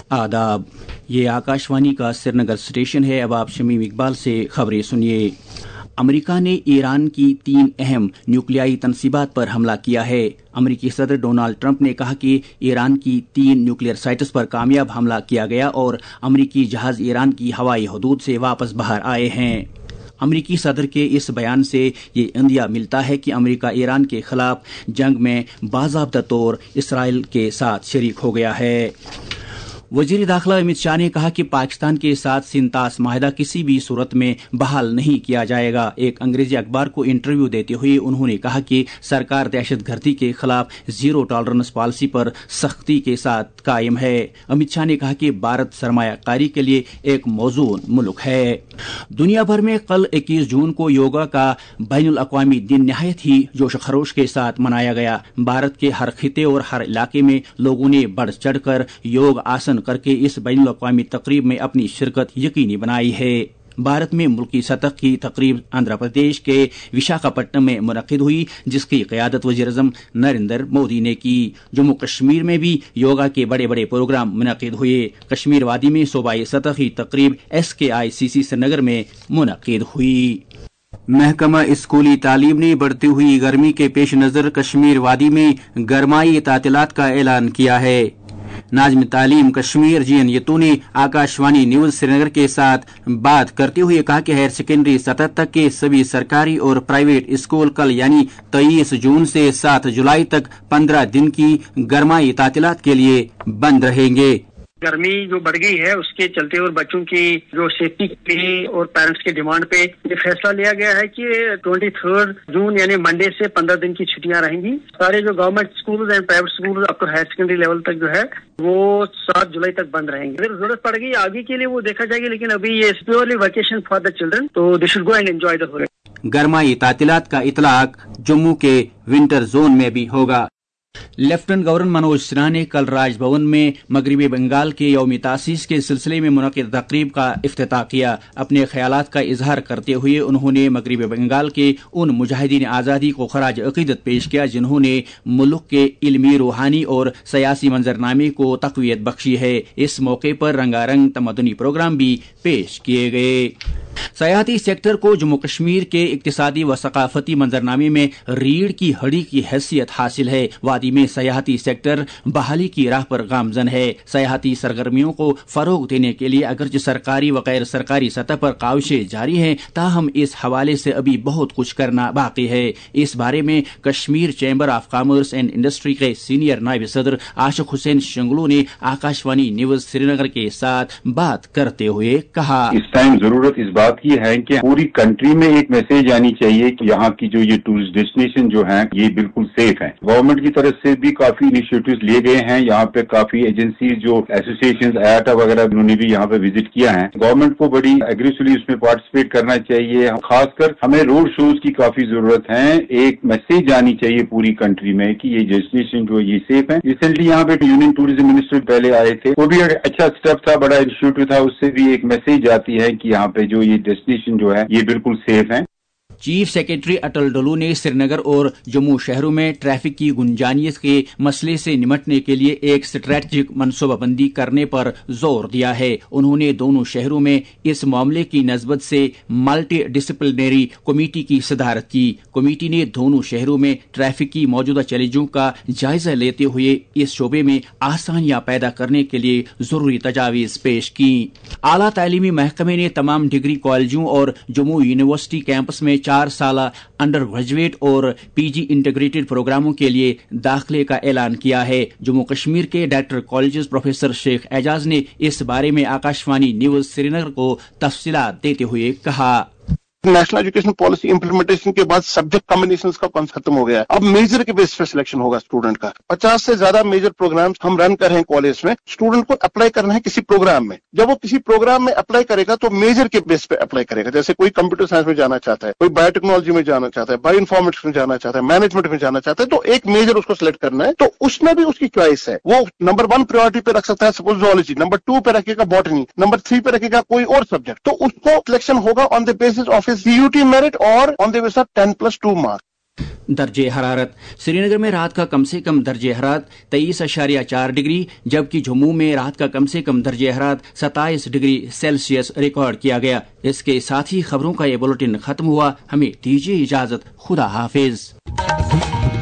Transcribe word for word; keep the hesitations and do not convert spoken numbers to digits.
आदाब, ये आकाशवाणी का श्रीनगर स्टेशन है। अब आप शमीम इकबाल से खबरें सुनिए। अमेरिका ने ईरान की तीन अहम न्यूक्लियाई तनसीबात पर हमला किया है। अमेरिकी सदर डोनाल्ड ट्रंप ने कहा कि ईरान की तीन न्यूक्लियर साइट्स पर कामयाब हमला किया गया और अमेरिकी जहाज ईरान की हवाई हदूद से वापस बाहर आए हैं। अमेरिकी सदर के इस बयान से ये इंदिया मिलता है कि अमेरिका ईरान के खिलाफ जंग में बाज़ाब्ता तौर इसराइल के साथ शरीक हो गया है। वजीर दाखिला अमित शाह ने कहा कि पाकिस्तान के साथ सिंतास माहिदा किसी भी सूरत में बहाल नहीं किया जाएगा। एक अंग्रेजी अखबार को इंटरव्यू देते हुए उन्होंने कहा कि सरकार दहशत गर्दी के खिलाफ जीरो टॉलरेंस पॉलिसी पर सख्ती के साथ कायम है। अमित शाह ने कहा कि भारत सरमायाकारी के लिए एक मौजूद मुल्क है। दुनिया भर में कल इक्कीस जून को योगा का बैनुल अक़वामी दिन नहायत ही जोश खरोश के साथ मनाया गया। भारत के हर खिते और हर इलाके में लोगों ने बढ़ चढ़ कर योग आसन करके इस बैनुल अक़वामी तकरीब में अपनी शिरकत यकीनी बनाई है। भारत में मुल्की सतह की तकरीब आंध्र प्रदेश के विशाखापट्टनम में मुनक़िद हुई, जिसकी क़यादत वज़ीर-ए-आज़म नरेंद्र मोदी ने की। जम्मू कश्मीर में भी योगा के बड़े बड़े प्रोग्राम मुनक़िद हुए। कश्मीर वादी में सूबाई सतह की तकरीब एस के आई सी सी श्रीनगर में मुनक़िद हुई। महकमा स्कूली तालीम ने बढ़ती हुई गर्मी के पेश नज़र कश्मीर वादी में गरमाई तातीलात का ऐलान किया है। नाज़िम तालीम कश्मीर जी एन यतू ने आकाशवाणी न्यूज श्रीनगर के साथ बात करते हुए कहा कि हायर सेकेंडरी सतह तक के सभी सरकारी और प्राइवेट स्कूल कल यानी तेईस जून से सात जुलाई तक पंद्रह दिन की गरमाई तातीलात के लिए बंद रहेंगे। गर्मी जो बढ़ गई है उसके चलते और बच्चों की जो सेफ्टी के लिए और पेरेंट्स की डिमांड पे ये फैसला लिया गया है कि ट्वेंटी थर्ड जून यानी मंडे से पंद्रह दिन की छुट्टियां रहेंगी। सारे जो government school and private school up to higher secondary level तक जो है वो सात जुलाई तक बंद रहेंगे। अगर जरूरत पड़ गई आगे के लिए वो देखा जाएगी, लेकिन अभी ये purely vacation for the children, तो they should go and enjoy the holiday. गरमाई तातीलात का इतलाक जम्मू के विंटर जोन में भी होगा। लेफ्टिनेंट गवर्नर मनोज सिन्हा ने कल राजभवन में मगरबी बंगाल के यौम तासीस के सिलसिले में मुनक़िद तक़रीब का इफ्तिताह किया। अपने ख्यालात का इजहार करते हुए उन्होंने मगरबी बंगाल के उन मुजाहिदीन आज़ादी को खराज अक़ीदत पेश किया जिन्होंने मुल्क के इल्मी, रूहानी और सियासी मंजरनामे को तक़वियत बख्शी है। इस मौके पर रंगारंग तमदनी प्रोग्राम भी पेश किए गए। सयाहती सेक्टर को जम्मू कश्मीर के इक़्तिसादी व सकाफती मंजरनामे में रीढ़ की हड्डी की हैसियत हासिल है। वादी में सयाहती सेक्टर बहाली की राह पर गामजन है। सयाहती सरगर्मियों को फरोग देने के लिए अगरचे सरकारी व गैर सरकारी सतह पर काविशें जारी हैं, ताहम इस हवाले से अभी बहुत कुछ करना बाकी है। इस बारे में Kashmir chamber of commerce and industry के सीनियर नायब सदर आशिक हुसैन शंगलू ने आकाशवाणी न्यूज श्रीनगर के साथ बात करते हुए कहा, इस टाइम जरूरत इस बात की है कि पूरी कंट्री में एक मैसेज आनी चाहिए कि यहाँ की जो ये टूरिस्ट डेस्टिनेशन जो है ये बिल्कुल सेफ है। गवर्नमेंट की तरफ से भी काफी इनिशिएटिव्स लिए गए हैं। यहाँ पे काफी एजेंसी जो एसोसिएशन आयाटा वगैरह उन्होंने भी यहाँ पे विजिट किया है। गवर्नमेंट को बड़ी एग्रेसिवली उसमें पार्टिसिपेट करना चाहिए। खासकर हमें रोड शोज की काफी जरूरत है। एक मैसेज आनी चाहिए पूरी कंट्री में कि ये डेस्टिनेशन जो ये सेफ है। रिसेंटली यहाँ पे यूनियन टूरिज्म मिनिस्टर पहले आए थे, वो भी अच्छा स्टेप था, बड़ा इनिशिएटिव था। उससे भी एक मैसेज आती है कि यहाँ पे जो ये डेस्टिनेशन जो है ये बिल्कुल सेफ है। चीफ सेक्रेटरी अटल डोलू ने श्रीनगर और जम्मू शहरों में ट्रैफिक की गुंजानियत के मसले से निपटने के लिए एक स्ट्रैटेजिक मनसूबाबंदी करने पर जोर दिया है। उन्होंने दोनों शहरों में इस मामले की नस्बत से मल्टी डिसिप्लिनरी कमेटी की सदारत की। कमेटी ने दोनों शहरों में ट्रैफिक की मौजूदा चैलेंजों का जायजा लेते हुए इस शोबे में आसानियां पैदा करने के लिए जरूरी तजावीज पेश की। आला तालीमी महकमे ने तमाम डिग्री कॉलेजों और जम्मू यूनिवर्सिटी कैंपस में चार साल अंडर ग्रेजुएट और पीजी इंटीग्रेटेड प्रोग्रामों के लिए दाखिले का ऐलान किया है। जम्मू कश्मीर के director colleges professor Sheikh Ajaz ने इस बारे में आकाशवाणी न्यूज श्रीनगर को तफसीलात देते हुए कहा, नेशनल एजुकेशन पॉलिसी इंप्लीमेंटेशन के बाद सब्जेक्ट कॉम्बिनेशंस का कॉन्सेप्ट खत्म हो गया। अब मेजर के बेस पे सिलेक्शन होगा स्टूडेंट का। पचास से ज्यादा मेजर प्रोग्राम्स हम रन कर रहे हैं कॉलेज में। स्टूडेंट को अप्लाई करना है किसी प्रोग्राम में। जब वो किसी प्रोग्राम में अप्लाई करेगा तो मेजर के बेस पे अप्लाई करेगा। जैसे कोई कंप्यूटर साइंस में जाना चाहता है, कोई बायोटेक्नोलॉजी में जाना चाहता है, बायो इन्फॉर्मेटिक्स में जाना चाहता है, मैनेजमेंट में जाना चाहता है, तो एक मेजर उसको सिलेक्ट करना है। तो उसमें भी उसकी चॉइस है। वो नंबर वन प्रायोरिटी पे रख सकता है सपोज जूलॉजी, नंबर टू पे रखेगा बॉटनी, नंबर थ्री पे रखेगा कोई और सब्जेक्ट। तो उसको सिलेक्शन होगा on the basis of his CUT merit और on the basis ten plus two marks. درجہ حرارت سری نگر میں رات کا کم سے کم درجہ حرارت تیئیس اشاریہ چار ڈگری جبکہ جموں میں رات کا کم سے کم درجہ حرارت ستائیس ڈگری سیلسیس ریکارڈ کیا گیا۔ اس کے ساتھ ہی خبروں کا یہ بلیٹن ختم ہوا۔ ہمیں دیجیے اجازت، خدا حافظ۔